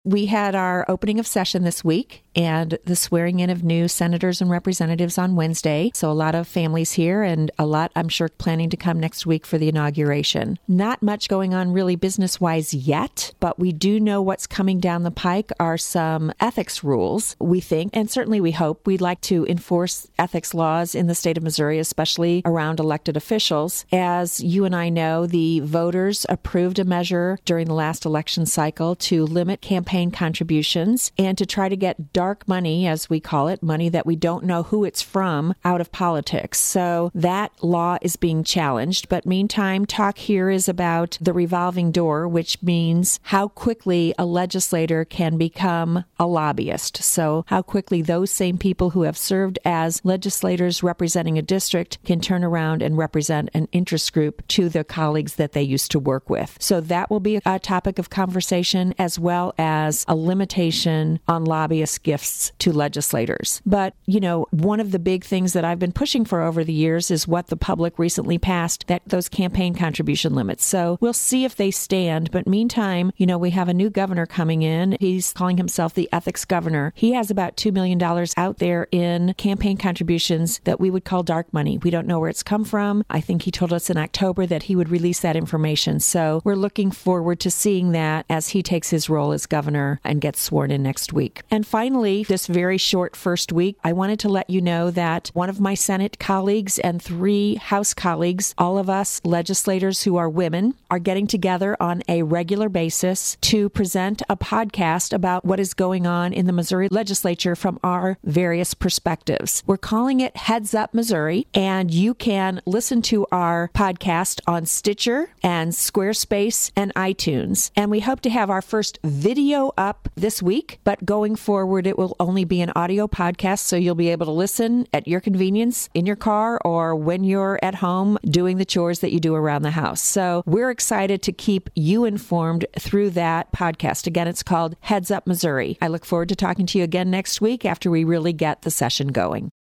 We had our opening of session this week and the swearing in of new senators and representatives on Wednesday. So a lot of families here and a lot, I'm sure, planning to come next week for the inauguration. Not much going on really business-wise yet, but we do know what's coming down the pike are some ethics rules, we think, and certainly we hope. We'd like to enforce ethics laws in the state of Missouri, especially around elected officials. As you and I know, the voters approved a measure during the last election cycle to limit campaign contributions and to try to get dark money, as we call it, money that we don't know who it's from, out of politics. So that law is being challenged. But meantime, talk here is about the revolving door, which means how quickly a legislator can become a lobbyist. So how quickly those same people who have served as legislators representing a district can turn around and represent an interest group to the colleagues that they used to work with. So that will be a topic of conversation, as well as a limitation on lobbyist gifts to legislators. But, you know, one of the big things that I've been pushing for over the years is what the public recently passed, that those campaign contribution limits. So we'll see if they stand. But meantime, you know, we have a new governor coming in. He's calling himself the ethics governor. He has about $2 million out there in campaign contributions that we would call dark money. We don't know where it's come from. I think he told us in October that he would release that information. So we're looking forward to seeing that as he takes his role as governor and gets sworn in next week. And finally, this very short first week, I wanted to let you know that one of my Senate colleagues and 3 House colleagues, all of us legislators who are women, are getting together on a regular basis to present a podcast about what is going on in the Missouri legislature from our various perspectives. We're calling it Heads Up Missouri, and you can listen to our podcast on Stitcher and Squarespace and iTunes. And we hope to have our first video up this week, but going forward, it will only be an audio podcast, so you'll be able to listen at your convenience in your car or when you're at home doing the chores that you do around the house. So we're excited to keep you informed through that podcast. Again, it's called Heads Up Missouri. I look forward to talking to you again next week after we really get the session going.